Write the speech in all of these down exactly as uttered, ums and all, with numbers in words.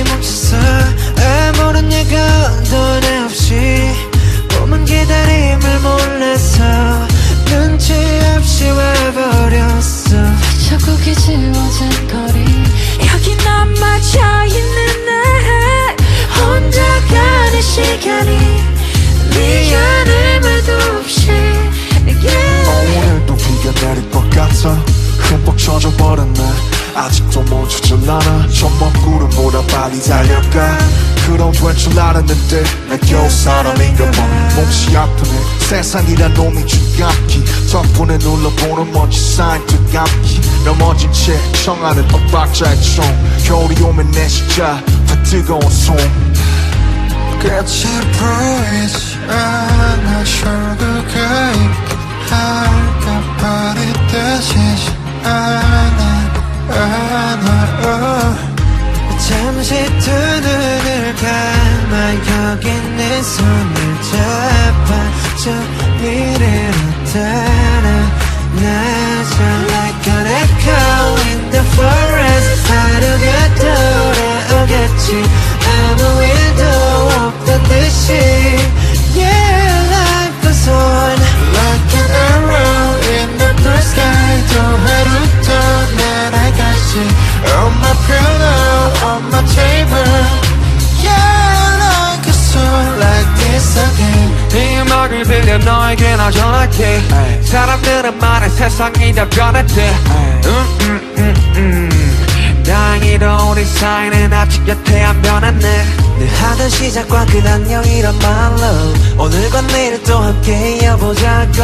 시간이 멈췄어. 아무런 예고도 내 없이 꿈은 기다림을 몰라서 눈치 없이 와버렸어. 자꾸 기지워진 거리 여기 남아져 있는 날 혼자 가는 시간이 미안할 말도 없이 yeah. 오늘도 비가 내릴 것 같아. 흠뻑 젖어버렸네. 아직도 멈추질 않아. 저 먼 구름보다 빨리 달려가. 그럼 될 줄 알았는데 나 겨우 사람인가 봐. 몹시 아프네. 세상이란 놈이 준 감기 덕분에 눌러보는 먼지 쌓인 뜨감기. 넘어진 채 청하는 엇박자의 총. 겨울이 오면 내 시자 다 뜨거운 손. 끝이 보이지 않아. 결국에 할까 버리듯이지 않아 않아. 잠시 두 눈을 감아 여기 내 손을 잡아 저 미래로 따라 나서 like an echo in the forest. 하루가 돌아오겠지 아무 일도 없던 듯이 yeah. Life goes on like an arrow in the blue sky. 또 하루 더 날아가지. On my pillow, on my table. Yeah, like a song like this again. 이 음악을 들려 너에게 나 전할게. 사람들은 말해 세상이 다 변했대. 음, 음, 음, 음. 다행히도 우리 사이는 아직 여태 안 변했네. 늘 하던 시작과 끝 안녕 이런 my love. 오늘과 내일 또 함께 이어보자고.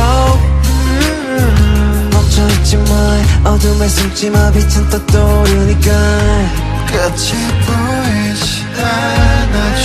음, 멈춰있지 마 어둠에 숨지마 빛은 또 떠오르니까. 끝이 보이지 않아.